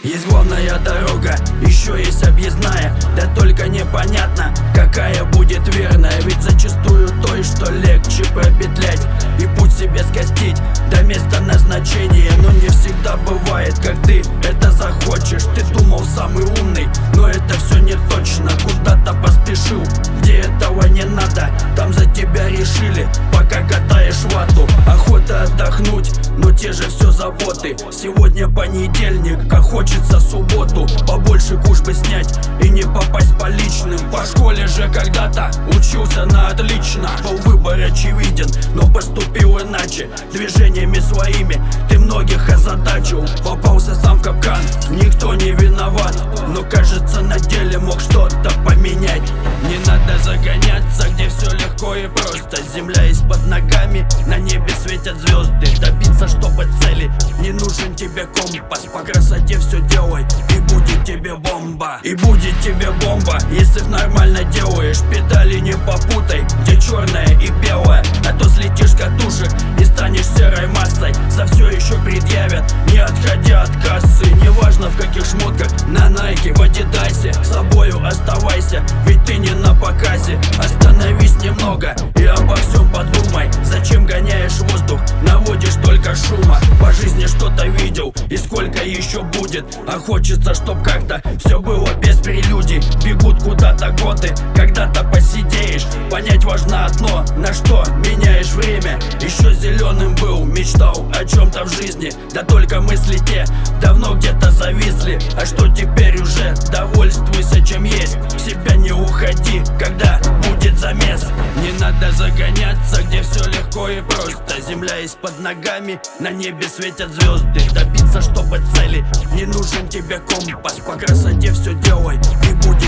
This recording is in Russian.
Есть главная дорога, еще есть объездная. Да только непонятно, какая будет верная. Ведь зачастую той, что легче пропетлять и путь себе скостить до места назначения. Но не всегда бывает, как ты это захочешь. Ты думал самый умный, но это все не точно. Куда-то поспешил, где этого не надо, там за тебя решили, пока катаешь вату. Охота отдохнуть, но те же все заботы. Сегодня понедельник, как хочется субботу. Побольше куш бы снять и не попасть по личным. По школе же когда-то учился на отлично. Был выбор очевиден, но поступил иначе. Движениями своими ты многих озадачил. Попался сам в капкан, никто не виноват, но кажется на деле мог что-то поменять. Не надо загоняться, где все легко и просто. Земля из-под ногами, на небе светят звезды. Добиться, чтобы цели, не нужен тебе компас. По красоте все делай, и будет тебе бомба. И будет тебе бомба, если нормально делаешь. Педали не попутай, где черное и белое, а то слетишь катушек и станешь серой массой. За все еще предъявят, не отходя от кассы. Неважно в каких шмотках, на Найке, в Адидасе, с собою оставайся, ведь ты не на показе. Остановись немного и обо всем подумай. Зачем гоняешь воздух, наводишь только шума. По жизни что-то видел и сколько еще будет. А хочется, чтоб как-то все было без прелюдий. Бегут куда-то годы, когда-то посидеешь. Понять важно одно, на что меняешь время. Еще зеленым был, мечтал о чем-то в жизни, да только мысли те давно где-то зависли. А что теперь уже, довольствуйся чем есть. В себя не уходи, когда будет замес. Не надо загоняться, где все легко и просто. Земля из-под ногами, на небе светят звезды. Добиться, чтобы цели, не нужен тебе компас. По красоте все делай, и будет